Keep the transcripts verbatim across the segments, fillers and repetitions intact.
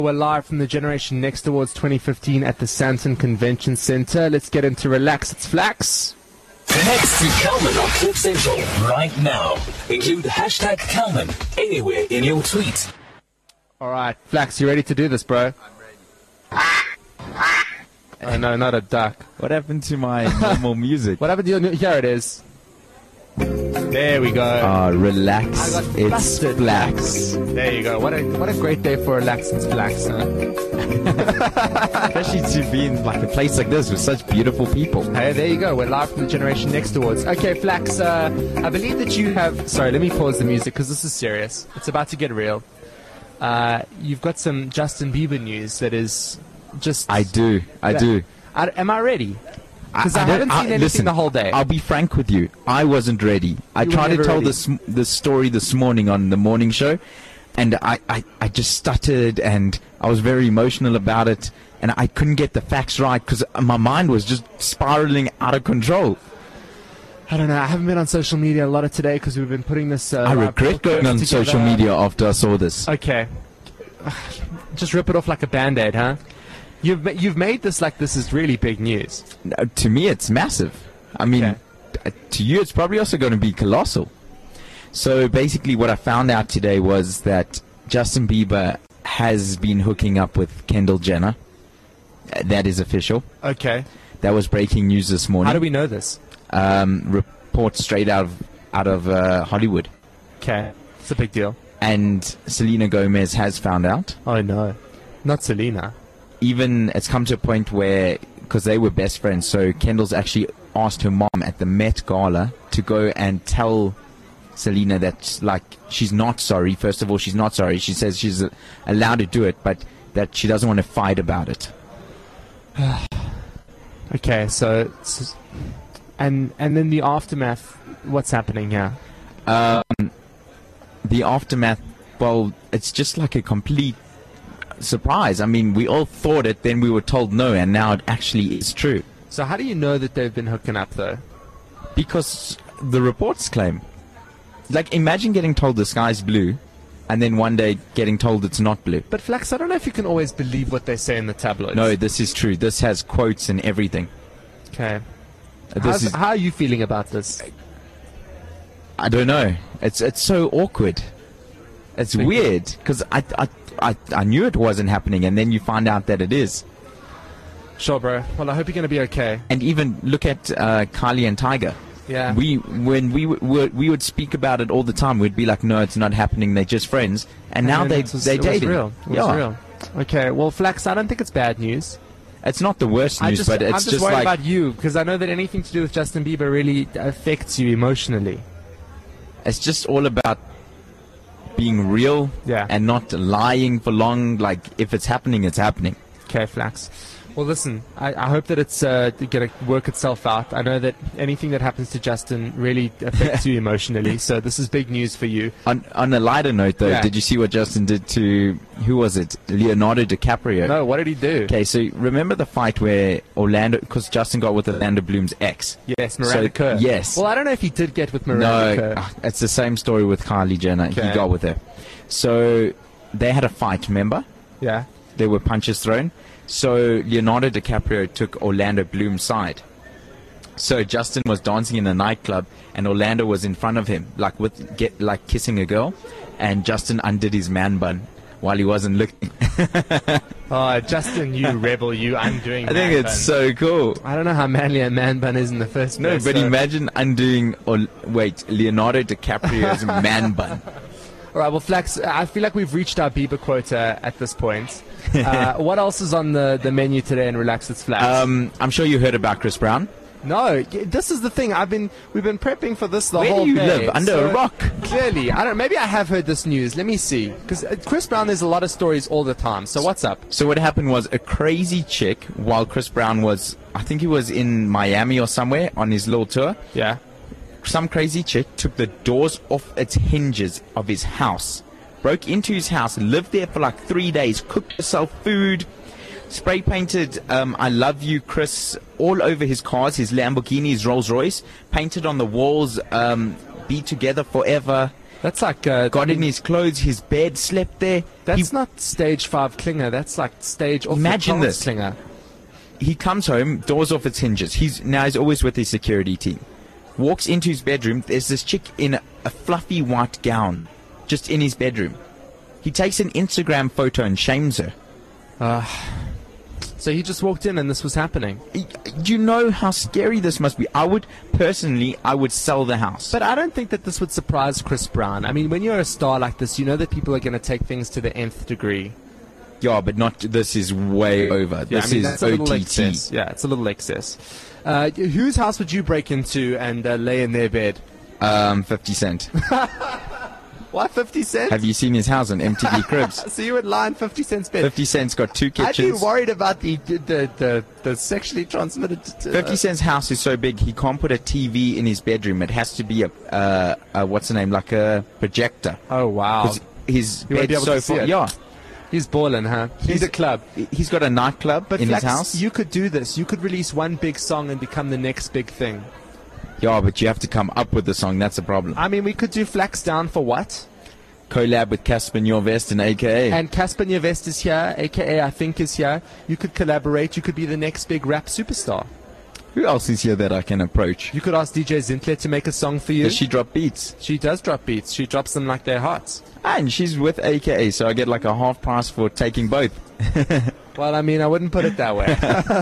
We're live from the Generation Next Awards twenty fifteen at the Sandton Convention Centre. Let's get into Relax, It's Flax. Connect to Kelman on Clip Central right now. Include hashtag Kelman anywhere in your tweet. All right, Flax, you ready to do this, bro? I'm ready. Oh, no, not a duck. What happened to my normal music? What happened to your new... Here it is. There we go. Ah, relax. I got It's flustered. Flax. There you go. What a what a great day for Relax, It's Flax, huh? Especially to be in like a place like this with such beautiful people. Hey, there you go. We're live from the Generation Next Awards. Okay, Flax, uh, I believe that you have... Sorry, let me pause the music because this is serious. It's about to get real. Uh, you've got some Justin Bieber news that is just... I do. I Yeah. do. I, am I ready? Because I, I don't- haven't seen anything listen, the whole day. I'll be frank with you. I wasn't ready. I You were tried to never tell ready. this this story this morning on the morning show, and I, I, I just stuttered, and I was very emotional about it, and I couldn't get the facts right because my mind was just spiraling out of control. I don't know. I haven't been on social media a lot of today because we've been putting this... Uh, I live regret going on together. social media after I saw this. Okay. Just rip it off like a Band-Aid, huh? You've, ma- you've made this like this is really big news. Uh, to me, it's massive. I mean, Okay. uh, to you, it's probably also going to be colossal. So basically, what I found out today was that Justin Bieber has been hooking up with Kendall Jenner. Uh, that is official. Okay. That was breaking news this morning. How do we know this? Um, reports straight out of out of uh, Hollywood. Okay. It's a big deal. And Selena Gomez has found out. Oh, no. Not Selena. Even it's come to a point where, because they were best friends, so Kendall's actually asked her mom at the Met Gala to go and tell Selena that, like, she's not sorry. First of all, she's not sorry. She says she's uh, allowed to do it, but that she doesn't want to fight about it. Okay, so... it's- And, and then the aftermath, what's happening here? Um, the aftermath, well, it's just like a complete surprise. I mean, we all thought it, then we were told no, and now it actually is true. So how do you know that they've been hooking up, though? Because the reports claim. Like, imagine getting told the sky's blue, and then one day getting told it's not blue. But, Flax, I don't know if you can always believe what they say in the tabloids. No, this is true. This has quotes and everything. Okay. Uh, This How's- is, how are you feeling about this? I don't know. It's it's so awkward. It's Thank you. weird because I, I I I knew it wasn't happening, and then you find out that it is. Sure, bro. Well, I hope you're going to be okay. And even look at uh, Kylie and Tiger. Yeah. We when we w- were, we would speak about it all the time. We'd be like, no, it's not happening. They're just friends. And, now then they it was- they it was dating. real. It was yeah. real. Okay. Well, Flax, I don't think it's bad news. It's not the worst I news, just, but it's I'm just, just worried like about you because I know that anything to do with Justin Bieber really affects you emotionally. it's just all about being real Yeah. and not lying for long. Like if it's happening, it's happening. Okay, Flax. Well, listen, I, I hope that it's uh, going to work itself out. I know that anything that happens to Justin really affects you emotionally, so this is big news for you. On on a lighter note, though, Yeah. did you see what Justin did to who was it? Leonardo DiCaprio. No, what did he do? Okay, so remember the fight where Orlando, because Justin got with Orlando Bloom's ex. Yes, Miranda So- Kerr. yes. Well, I don't know if he did get with Miranda No, Kerr. ah, it's the same story with Kylie Jenner. Okay. He got with her. So they had a fight, remember? Yeah. There were punches thrown. So Leonardo DiCaprio took Orlando Bloom's side. So Justin was dancing in a nightclub, and Orlando was in front of him, like with get like kissing a girl, and Justin undid his man bun while he wasn't looking. Oh, Justin, you rebel, you undoing I think man it's bun. so cool. I don't know how manly a man bun is in the first No, place. but so- imagine undoing or wait Leonardo DiCaprio's man bun. All right, well, Flax, I feel like we've reached our Bieber quota at this point. Uh, what else is on the, the menu today in Relax It's Flax? Um, I'm sure you heard about Chris Brown. no, y- this is the thing. I've been we've been prepping for this the Where whole do you day. live? Under so a rock? Clearly, I don't. Maybe I have heard this news. Let me see. Because Chris Brown, there's a lot of stories all the time. So what's up? So what happened was a crazy chick, while Chris Brown was, I think he was in Miami or somewhere on his little tour, Yeah. some crazy chick took the doors off its hinges of his house, broke into his house, lived there for like three days, cooked herself food, spray painted um, I love you Chris all over his cars, his Lamborghini, his Rolls Royce, painted on the walls um, be together forever, That's like uh, got in his clothes, his bed, slept there. That's He- not stage five clinger. That's like stage off Imagine the this. clinger. He comes home, doors off its hinges. He's now he's always with his security team. Walks into his bedroom. There's this chick in a, a fluffy white gown, just in his bedroom. He takes an Instagram photo and shames her. So he just walked in and this was happening. Y- Do you know how scary this must be? I would personally, I would sell the house. But I don't think that this would surprise Chris Brown. I mean, when you're a star like this, you know that people are going to take things to the nth degree. yeah, but not. This is way over. Yeah, this I mean, is that's a little O T T. excess. Yeah, it's a little excess. Uh, whose house would you break into and uh, lay in their bed? Um, Fifty Cent. Why fifty cents? Have you seen his house on M T V Cribs? So you would lie in fifty cents bed. Fifty Cent's got two I'd be kitchens. worried about the the, the, the sexually transmitted. Uh, Fifty Cent's house is so big he can't put a T V in his bedroom. It has to be a, uh, a what's the name, like a projector. Oh wow, 'Cause his He won't be bed's able so to see far. it. Yeah, he's balling, huh? He's, a club. he's got a nightclub But in Flax, his house. you could do this. You could release one big song and become the next big thing. Yeah, but you have to come up with the song. That's a problem. I mean, we could do Flax Down for what? Collab with Casper Njorvest and A K A. And Casper Njevest is here, aka I think is here. You could collaborate. You could be the next big rap superstar. Who else is here that I can approach? You could ask D J Zintler to make a song for you. Does she drop beats? She does drop beats. She drops them like they're hot. And she's with A K A, so I get like a half price for taking both. Well, I mean, I wouldn't put it that way.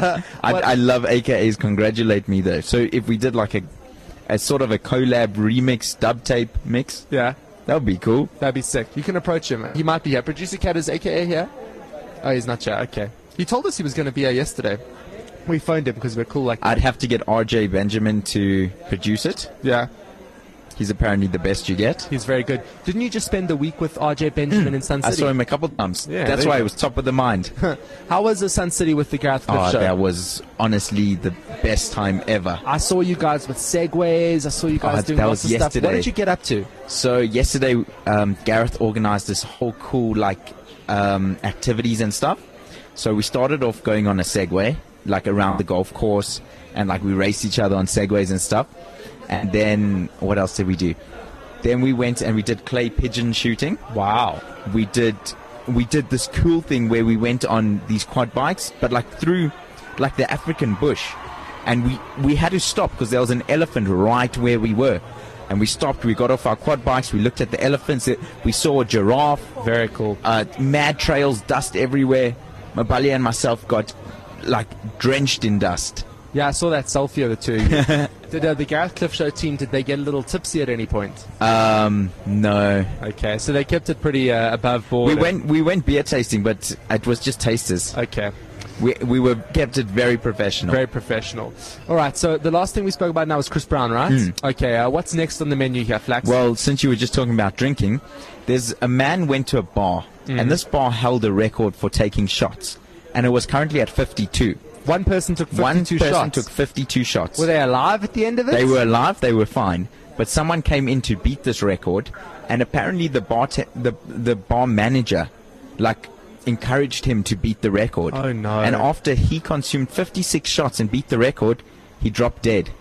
I, What- I love A K As. Congratulate me though. So if we did like a, a sort of a collab remix dub tape mix, Yeah, that would be cool. that'd be sick. You can approach him. He might be here. Producer Cat is A K A here? Oh, he's not here. Okay. He told us he was going to be here yesterday. We phoned him because we're cool like that. I'd have to get R J Benjamin to produce it. Yeah, He's apparently the best you get. he's very good. Didn't you just spend a week with R J Benjamin in Sun I City? saw him a couple times. Yeah, That's there why you he go. was top of the mind. How was the Sun City with the Gareth Cliff Oh, show? that was honestly the best time ever. I saw you guys with segways. I saw you guys Oh, doing that lots was of stuff. What yesterday. did you get up to? So yesterday, um, Gareth organized this whole cool like um, activities and stuff. So we started off going on a Segway, like around the golf course, and like we raced each other on Segways and stuff. And then what else did we do? Then we went and we did clay pigeon shooting. Wow. We did we did this cool thing where we went on these quad bikes, but like through like the African bush, and we we had to stop because there was an elephant right where we were, and we stopped. We got off our quad bikes. We looked at the elephants. We saw a giraffe. Very cool. Uh, mad trails, dust everywhere. Mabali and myself got like drenched in dust. Yeah, I saw that selfie of the two of you. Did uh, the Gareth Cliff Show team, did they get a little tipsy at any point? Um, no, Okay, so they kept it pretty uh, above board. we and- went we went beer tasting, but it was just tasters. Okay, We we were kept it very professional. very professional. All right, so the last thing we spoke about now is Chris Brown, right? Okay, uh, what's next on the menu here, Flax? Well, since you were just talking about drinking, there's a man went to a bar, and this bar held a record for taking shots, and it was currently at fifty-two. one person took fifty-two One person shots. took fifty-two shots. Were they alive at the end of it? They were alive, they were fine, but someone came in to beat this record, and apparently the bar te- the the bar manager, like, encouraged him to beat the record. Oh, no. And after he consumed fifty-six shots and beat the record, he dropped dead.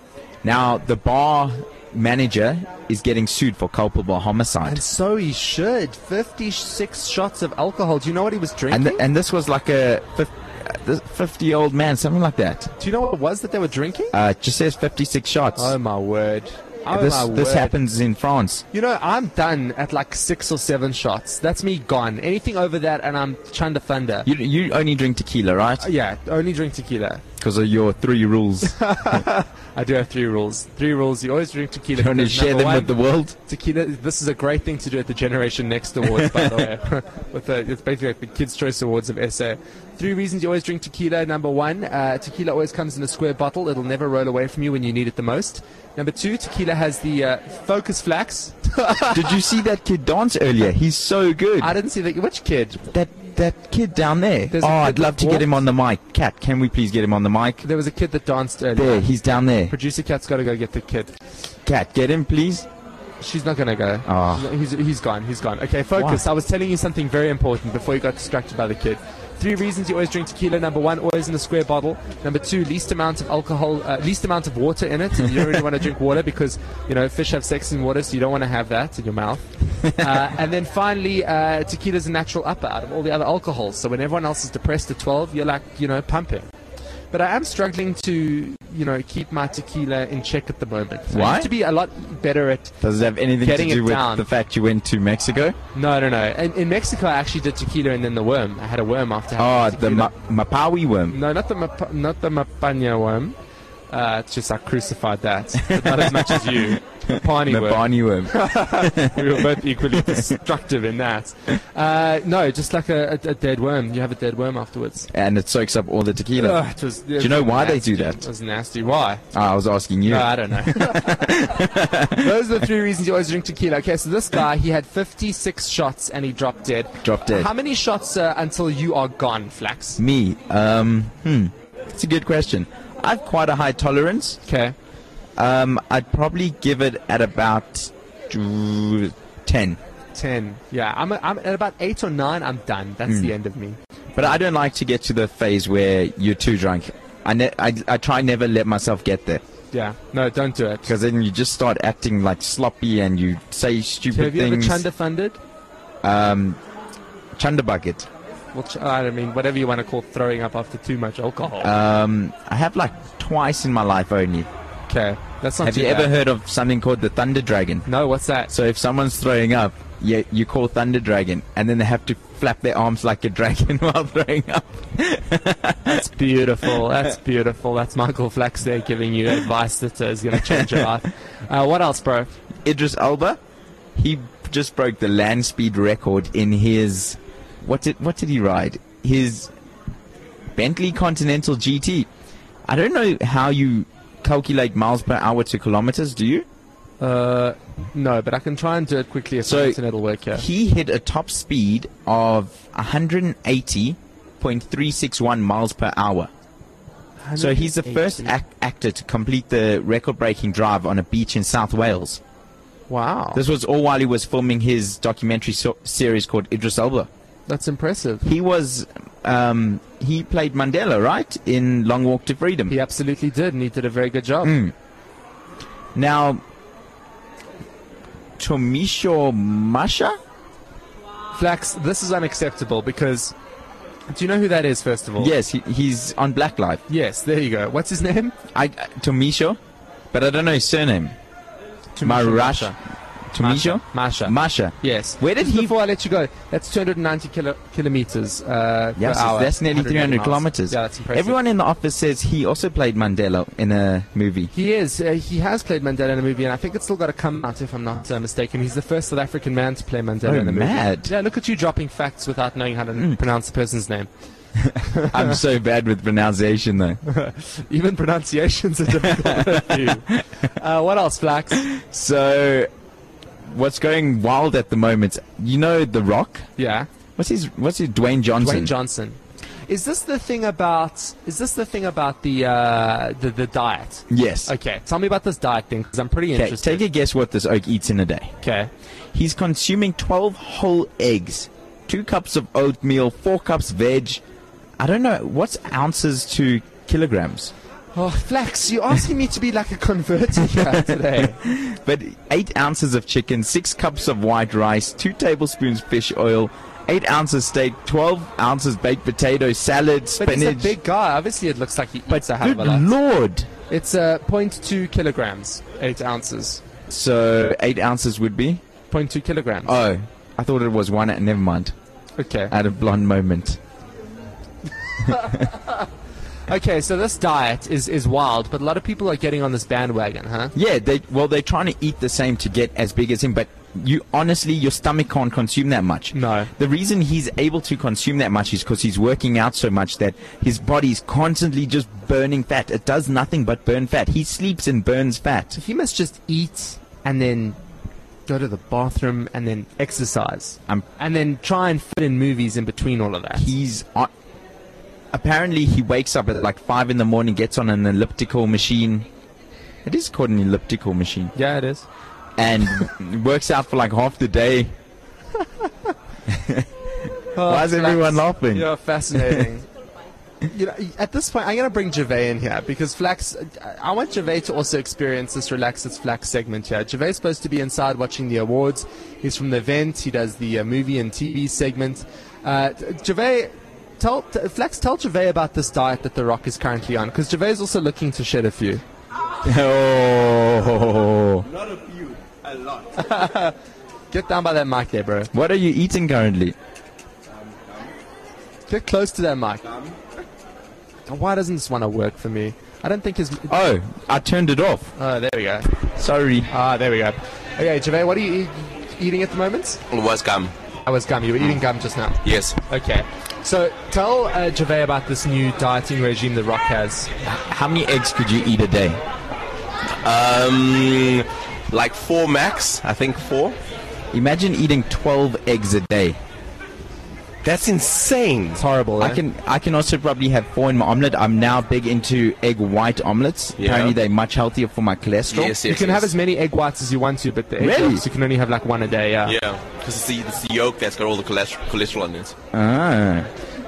Now the bar manager is getting sued for culpable homicide. And so he should. fifty-six shots of alcohol. Do you know what he was And drinking? th- and this was like a fifty-year-old man, something like that. Do you know what it was that they were drinking? Uh, it just says fifty-six shots. Oh, my word. Oh, this my this word. happens in France. You know, I'm done at like six or seven shots. That's me gone. Anything over that, and I'm Chunda Thunder. You you only drink tequila, right? Yeah, only drink tequila. Because of your three rules. I do have three rules. Three rules. You always drink tequila. You want to because share number them one, with the world? Tequila. This is a great thing to do at the Generation Next Awards, by the way. With the, it's basically like the Kids' Choice Awards of S A. Three reasons you always drink tequila. Number one, uh, tequila always comes in a square bottle. It'll never roll away from you when you need it the most. Number two, tequila has the uh, focus flax. Did you see that kid dance earlier? He's so good. I didn't see that. Which kid? That that kid down there. There's Oh, a kid I'd love that to get him walked- on the mic. Cat, can we please get him on the mic? There was a kid that danced earlier. There, he's down there. Producer Cat's got to go get the kid. Cat, get him, please. She's not going to go. Ah. He's, he's gone. He's gone. Okay, focus. Why? I was telling you something very important before you got distracted by the kid. three reasons you always drink tequila. Number one, always in a square bottle. Number two, least amount of alcohol, uh, least amount of water in it. You don't really want to drink water because, you know, fish have sex in water, so you don't want to have that in your mouth. Uh, and then finally, uh, tequila is a natural upper out of all the other alcohols. So when everyone else is depressed at twelve, you're like, you know, pumping. But I am struggling to, you know, keep my tequila in check at the moment. I Why? used to be a lot better at Does it have anything to getting do it with down. the fact you went to Mexico? No, no, no. In, in Mexico, I actually did tequila and then the worm. I had a worm after Oh, having the tequila. ma- Mapawi worm. No, not the mapa- not the Mapanya worm. Uh, it's just I crucified that. But not as much as you. Mapani The worm. Barney worm. We were both equally destructive in that. Uh, no, just like a, a, a dead worm. You have a dead worm afterwards. And it soaks up all the tequila. Ugh, it was, it Do you know was why they nasty. do that? It was nasty. Why? Ah, I was asking you. No, I don't know. Those are the three reasons you always drink tequila. Okay, so this guy, he had fifty-six shots and he dropped dead. Dropped dead. How many shots uh, until you are gone, Flax? Me, um, hmm, it's a good question. I have quite a high tolerance. Okay. Um, I'd probably give it at about uh, ten. ten. Yeah, I'm, I'm at about eight or nine, I'm done. That's Hmm. the end of me. But I don't like to get to the phase where you're too drunk. I, ne- I, I try never let myself get there. Yeah. No, don't do it. Because then you just start acting like sloppy and you say stupid Have you ever things. chunder funded? um, Chunder bucket. Well, ch- I mean, whatever you want to call throwing up after too much alcohol. Um, I have like twice in my life only. okay. That's not Have too you ever bad. heard of something called the Thunder Dragon? No, what's that? So if someone's throwing up, you, you call Thunder Dragon, and then they have to flap their arms like a dragon while throwing up. That's beautiful. That's beautiful. That's Michael Flax there giving you advice that uh, is going to change your life. Uh, what else, bro? Idris Elba, he just broke the land speed record in his what did what did he ride? His Bentley Continental G T. I don't know how you calculate miles per hour to kilometers. Do you? Uh, no, but I can try and do it quickly if So- the internet will work here. He hit a top speed of one hundred eighty point three six one miles per hour. So he's the first ac- actor to complete the record-breaking drive on a beach in South Wales. Wow. This was all while he was filming his documentary so- series called Idris Elba. That's impressive. He was, um, he played Mandela, right, in Long Walk to Freedom. He absolutely did, and he did a very good job. Mm. Now, Tomisho Masha? Flax, this is unacceptable because... Do you know who that is, first of all? Yes, he, he's on Black Live. Yes, there you go. What's his name? I, uh, Tomisho, but I don't know his surname. Marasha. Tomisho? Masha. Masha. Yes. Where did Just he- Before I let you go, that's two hundred ninety kilo- kilometers uh, Yes, per hour. that's nearly three hundred miles. kilometers. Yeah, that's impressive. Everyone in the office says he also played Mandela in a movie. He is. Uh, he has played Mandela in a movie, and I think it's still got to come out, if I'm not uh, mistaken. He's the first South African man to play Mandela Oh, in a movie. mad. Yeah, look at you dropping facts without knowing how to Mm. pronounce the person's name. I'm so bad with pronunciation, though. Even pronunciations are difficult for you. Uh, what else, Flax? So, what's going wild at the moment? You know The Rock? Yeah. What's his? What's his? Dwayne Johnson. Dwayne Johnson. Is this the thing about? Is this the thing about the uh, the the diet? Yes. Okay, tell me about this diet thing because I'm pretty Okay, interested. take a guess what this oak eats in a day. Okay. He's consuming twelve whole eggs, two cups of oatmeal, four cups veg. I don't know what's ounces to kilograms, Oh, Flax, you're asking me to be like a converter here today. but eight ounces of chicken, six cups of white rice, two tablespoons fish oil, eight ounces steak, twelve ounces baked potato, salad, But spinach. he's a big guy. Obviously, it looks like he but eats a hell of good a lot. lord! It's uh, zero point two kilograms, eight ounces. So eight ounces would be. zero point two kilograms. Oh, I thought it was one. Never mind. Okay. I had a blonde moment. Okay, so this diet is, is wild, but a lot of people are getting on this bandwagon, huh? Yeah, they well they're trying to eat the same to get as big as him, but you honestly your stomach can't consume that much. No. The reason he's able to consume that much is because he's working out so much that his body's constantly just burning fat. It does nothing but burn fat. He sleeps and burns fat. He must just eat and then go to the bathroom and then exercise. Um, and then try and fit in movies in between all of that. He's on. Apparently, he wakes up at like five in the morning, gets on an elliptical machine. It is called an elliptical machine. Yeah, it is. And works out for like half the day. Why is everyone laughing? You're fascinating. You know, at this point, I'm going to bring Gervais in here because Flax. I want Gervais to also experience this Relax It's Flax segment here. Gervais is supposed to be inside watching the awards. He's from the event. He does the uh, movie and T V segment. Uh, Gervais, tell t- Flax, tell Gervais about this diet that The Rock is currently on because Gervais is also looking to shed a few. Oh. Not a few, a lot. Get down by that mic there, bro. What are you eating currently? Get close to that mic. Why doesn't this want to work for me? I don't think his... Oh, I turned it off. Oh, there we go. Sorry. Ah, there we go. Okay, Gervais, what are you e- eating at the moment? Was gum. I was gum. You were eating gum just now. Yes. Okay. So tell uh, Gervais about this new dieting regime The Rock has. How many eggs could you eat a day? Um, like four max. I think four. Imagine eating twelve eggs a day. That's insane. It's horrible, eh? I can I can also probably have four in my omelet. I'm now big into egg white omelets. Yeah. Apparently they're much healthier for my cholesterol. Yes, yes, You can yes. have as many egg whites as you want to, but the egg Really? yolks, you can only have like one a day, yeah. Yeah, because it's the, it's the yolk that's got all the cholesterol, cholesterol in it. Ah.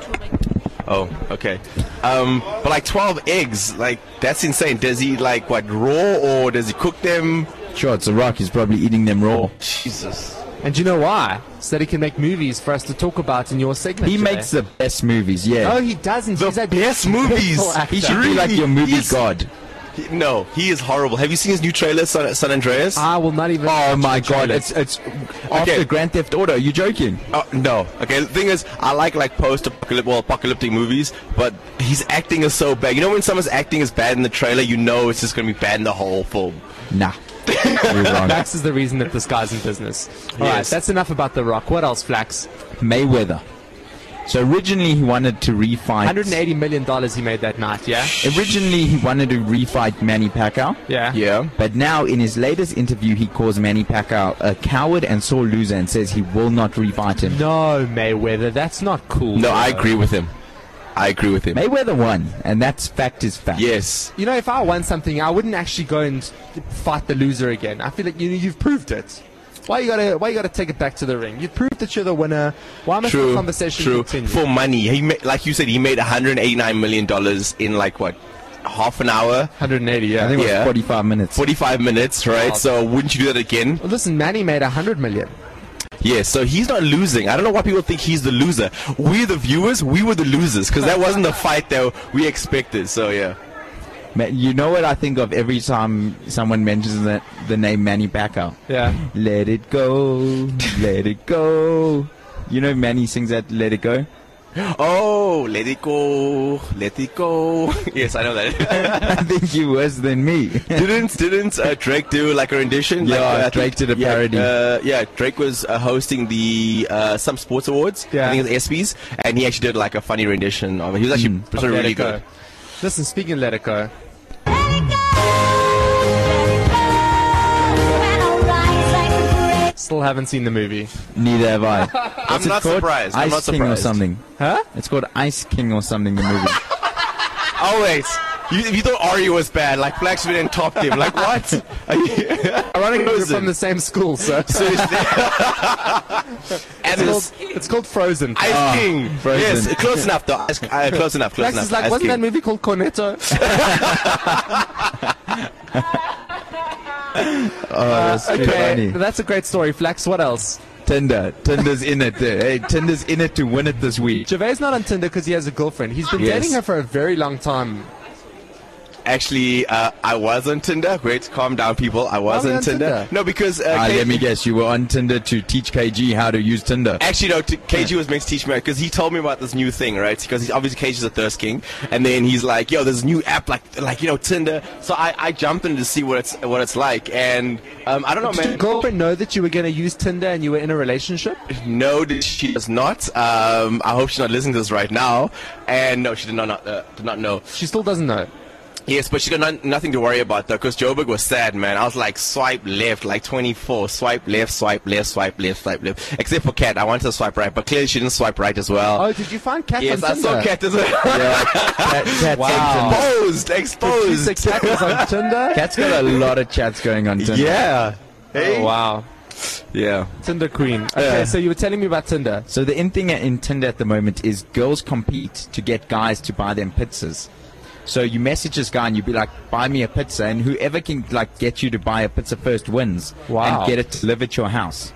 Oh, okay. Um, but like twelve eggs, like that's insane. Does he like what raw or does he cook them? Sure, it's a rock. He's probably eating them raw. Jesus. And do you know why? So that he can make movies for us to talk about in your segment. He Gervais. makes the best movies, yeah. No, he doesn't. The He's a best movies. dreadful actor. he should be like your movie He's- god. He- no, he is horrible. Have you seen his new trailer, San, San Andreas? I will not even. Oh my watch the god, trailer. it's it's after Grand Theft Auto. You joking? Oh, no. Okay, the thing is, I like like post-apocalyptic, well, apocalyptic movies, but his acting is so bad. You know when someone's acting is bad in the trailer, you know it's just going to be bad in the whole film. Nah. You're wrong. Flax is the reason that this guy's in business. All right, Yes. that's enough about The Rock. What else, Flax? Mayweather. So originally he wanted to refight. one hundred eighty million dollars he made that night, yeah? Originally he wanted to refight Manny Pacquiao. Yeah. Yeah. But now, in his latest interview, he calls Manny Pacquiao a coward and sore loser and says he will not refight him. No, Mayweather, that's not cool. No, I bro. agree with him. I agree with him. Mayweather won, and that's fact is fact. Yes. You know, if I won something, I wouldn't actually go and fight the loser again. I feel like you you've proved it. Why you gotta Why you gotta take it back to the ring? You proved that you're the winner. Why must the True. conversation True. continue? For money, he ma- like you said, he made one hundred eighty-nine million dollars in like what, half an hour, one hundred eighty, yeah. I think it was Yeah. forty-five minutes. forty-five minutes, right? Wow. So wouldn't you do that again? Well, listen, Manny made one hundred million. Yes. So he's not losing. I don't know why people think he's the loser. We, the viewers, we were the losers because that wasn't the fight that we expected. So yeah. Ma- You know what I think of every time someone mentions the, the name Manny Pacquiao? Yeah. Let it go, let it go. You know Manny sings that Let It Go? Oh, let it go, let it go. Yes, I know that. I think you're worse than me. didn't didn't uh, Drake do like a rendition? Yeah, like, uh, I Drake think- did a yeah, parody. Uh, yeah, Drake was uh, hosting the uh, some sports awards. Yeah. I think it was ESPYs, and he actually did like a funny rendition of it. He was actually Mm. sort of Let really it go. good. Listen, speaking of Let It Go, still haven't seen the movie. Neither have I. I'm it not called? surprised. I'm Ice not King or surprised. something. Huh? It's called Ice King or something, the movie. Oh wait, you, you thought Ari was bad? Like Flax didn't top him? Like what? Are you- Ironically, we're Frozen. from the same school, so. Seriously. It's And called, this it's called Frozen. Ice Ah, King. Frozen. Yes, close enough though. Ice, uh, close enough. Close Flax enough. is like, Ice wasn't that King. movie called Cornetto? Oh, that's too Okay, funny. that's a great story. Flax, what else? Tinder. Tinder's in it. There. Hey, Tinder's in it to win it this week. Gervais not on Tinder because he has a girlfriend. He's been Yes. dating her for a very long time. Actually, uh, I was on Tinder. Wait, calm down, people. I was Why were you on on Tinder. Tinder? No, because uh, Ah, K- let me guess. You were on Tinder to teach K G how to use Tinder. Actually, no. T- K G was meant to teach me because he told me about this new thing, right? Because he's obviously K G's a thirst king, and then he's like, "Yo, there's a new app like, like you know, Tinder." So I, I jumped in to see what it's what it's like, and um, I don't know, Did your man. girlfriend know that you were going to use Tinder and you were in a relationship? No, did she does not. Um, I hope she's not listening to this right now. And no, she did not not, uh, did not know. She still doesn't know. Yes, but she got no- nothing to worry about though, because Joburg was sad, man. I was like, swipe left, like twenty-four, swipe left, swipe left, swipe left, swipe left. Except for Kat, I wanted to swipe right, but clearly she didn't swipe right as well. Oh, did you find Kat yes, on I Tinder? saw Kat as well. Yeah, Cat, Cat's Wow. on Tinder. Exposed, Did you exposed. say Kat was on Tinder? Cat's got a lot of chats going on Tinder. Yeah. Hey. Oh, wow. Yeah. Tinder queen. Okay, Yeah. so you were telling me about Tinder. So the in thing in Tinder at the moment is girls compete to get guys to buy them pizzas. So you message this guy and you be like, buy me a pizza, and whoever can like get you to buy a pizza first wins. Wow. And get it delivered to your house.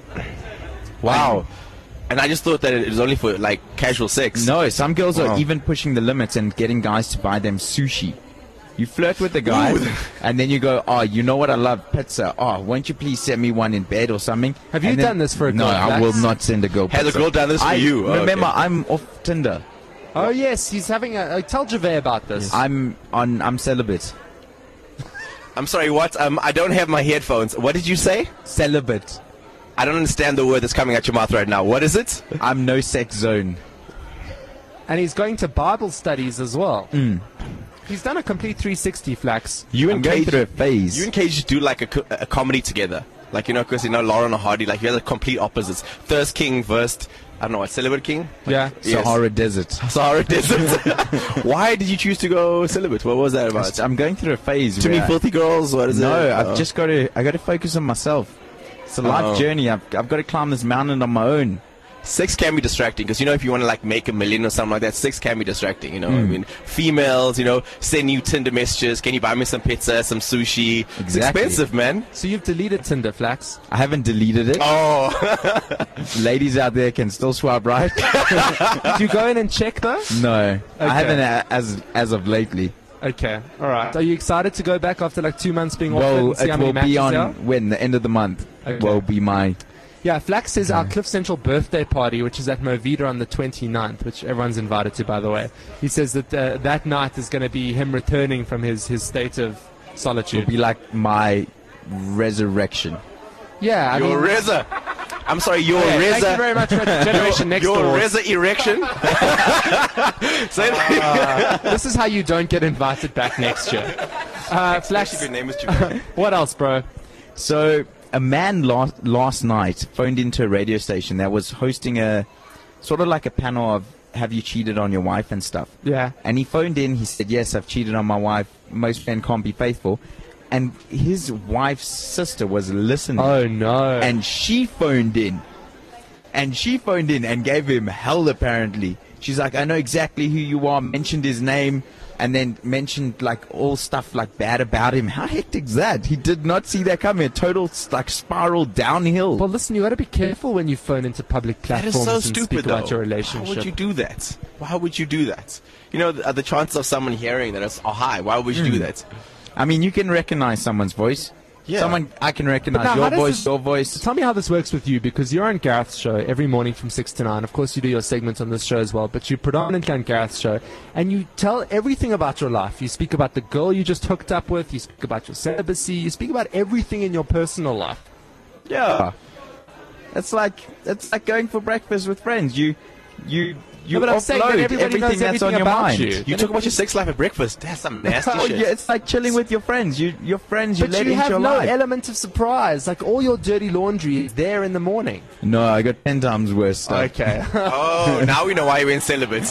Wow. And I just thought that it was only for like casual sex. No, some girls Wow. are even pushing the limits and getting guys to buy them sushi. You flirt with the guy, Ooh. and then you go, oh, you know what, I love pizza. Oh, won't you please send me one in bed or something? Have you And then- done this for a No, girl, I Max? will not send a girl Has a pizza. girl done this for I, you? Oh, remember, okay. I'm off Tinder. Oh yes, he's having a. Uh, tell Javert about this. I'm on. I'm celibate. I'm sorry, what? Um, I don't have my headphones. What did you say? Celibate. I don't understand the word that's coming out your mouth right now. What is it? I'm no sex zone. And he's going to Bible studies as well. Mm. He's done a complete three sixty, Flax. You I'm and going Cage, through a phase. you and Cage do like a, co- a comedy together. Like, you know, because, you know, Lauren or Hardy, like, you're the complete opposites. Thirst King versus, I don't know what, Celibate King? Yeah. Yes. Sahara Desert. Sahara Desert. Why did you choose to go celibate? What was that about? I'm going through a phase. Too where many I- filthy girls? What is No, it? I've Oh. just got to. I got to focus on myself. It's a life Oh. journey. I've I've got to climb this mountain on my own. Sex can be distracting because, you know, if you want to like make a million or something like that, sex can be distracting. You know, I mean, females, you know, send you Tinder messages. Can you buy me some pizza, some sushi? It's Exactly. expensive, man. So you've deleted Tinder, Flax. I haven't deleted it. Oh, Ladies out there can still swipe right. Did you go in and check though? No, Okay. I haven't uh, as as of lately. Okay, all right. Are you excited to go back after like two months being off it Well, and see it how many will matches be on there are? when the end of the month. Okay. Will be my. Yeah, Flax says our Cliff Central birthday party, which is at Movida on the twenty-ninth, which everyone's invited to, by the way. He says that uh, that night is going to be him returning from his, his state of Will solitude. be like my resurrection. Yeah, I your mean, Reza. I'm sorry, your yeah, Reza. thank you very much for Generation Next Your Awards. Reza erection. Say that. This is how you don't get invited back next year. Uh, Flax, If your name is Javon. what else, bro? So a man last last night phoned into a radio station that was hosting a sort of like a panel of have you cheated on your wife and stuff. Yeah. And he phoned in. He said, "Yes, I've cheated on my wife. Most men can't be faithful." And his wife's sister was listening. Oh, no. And she phoned in. And she phoned in and gave him hell, apparently. She's like, I know exactly who you are, mentioned his name, and then mentioned, like, all stuff, like, bad about him. How hectic is that? He did not see that coming. A total, like, spiral downhill. Well, listen, you got to be careful when you phone into public That is platforms so and stupid, speak though. about your relationship. Why would you do that? Why would you do that? You know, the, the chances of someone hearing that is are high. Why would you do that? I mean, you can recognize someone's voice. Yeah. Someone, I can But recognize now, how your does voice, this- your voice. Tell me how this works with you, because you're on Gareth's show every morning from six to nine. Of course, you do your segments on this show as well, but you're predominantly on Gareth's show, and you tell everything about your life. You speak about the girl you just hooked up with, you speak about your celibacy, you speak about everything in your personal life. Yeah. It's like, it's like going for breakfast with friends. You, you, you No, but I'm saying that offload everybody everything knows that's on everything your about mind. you. You talk about your sex life at breakfast. That's some nasty Oh, shit. yeah, it's like chilling with your friends. You, your friends, you But let you into have your no life. element of surprise. Like, all your dirty laundry is there in the morning. No, I got ten times worse stuff. Okay. Oh, now we know why you went celibate.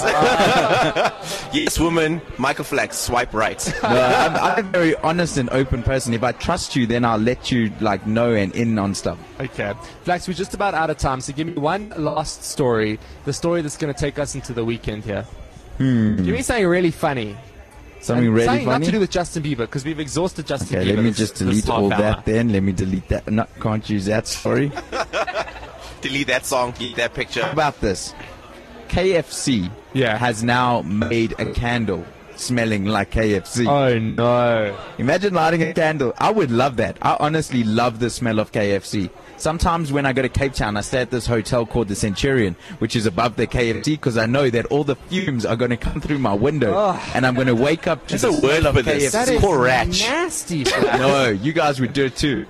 Yes, woman. Michael Flax, swipe right. No, I'm, I'm a very honest and open person. If I trust you, then I'll let you like know and in on stuff. Okay. Flax, we're just about out of time, so give me one last story. The story that's going to take us into the weekend here. Hmm. Give me something really funny. Something And really something funny. not to do with Justin Bieber, because we've exhausted Justin Okay, Bieber. let me this- just this delete half all hour. that then. Let me delete that. No, can't use that. Sorry. Delete that song, delete that picture. How about this? K F C Yeah. has now made a candle smelling like K F C. Oh, no. Imagine lighting a candle. I would love that. I honestly love the smell of K F C. Sometimes when I go to Cape Town, I stay at this hotel called the Centurion, which is above the K F C, because I know that all the fumes are going to come through my window, Oh. and I'm going to wake up to There's the a word smell for of K F C. this. That is Poor rat. nasty, Flax. No, you guys would do it too.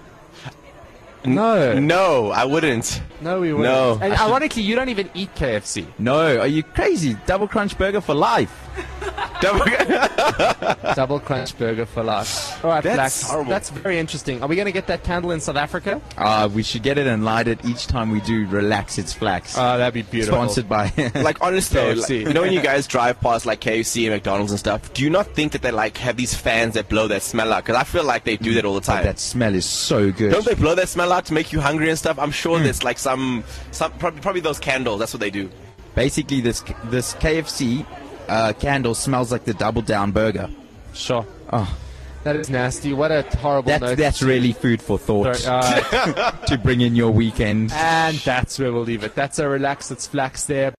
No. No, I wouldn't. No, we wouldn't. No. And ironically, you don't even eat K F C. No, are you crazy? Double Crunch Burger for life. Double- Double crunch burger for life. All right, That's Flax. horrible. That's very interesting. Are we going to get that candle in South Africa? Uh, we should get it and light it each time we do Relax It's Flax. Oh, that'd be beautiful. Sponsored by... Like honestly, K though, F C. like, you know when you guys drive past like K F C and McDonald's and stuff, do you not think that they like have these fans that blow that smell out? Because I feel like they do that all the time. That smell is so good. Don't they blow that smell out to make you hungry and stuff? I'm sure there's like some, some probably, probably those candles. That's what they do. Basically, this this K F C uh, candle smells like the Double Down burger. Sure. Oh, That is nasty. What a horrible that, note. that's to- really food for thought Sorry, uh, to bring in your weekend. and that's where we'll leave it. That's a Relax It's Flax there.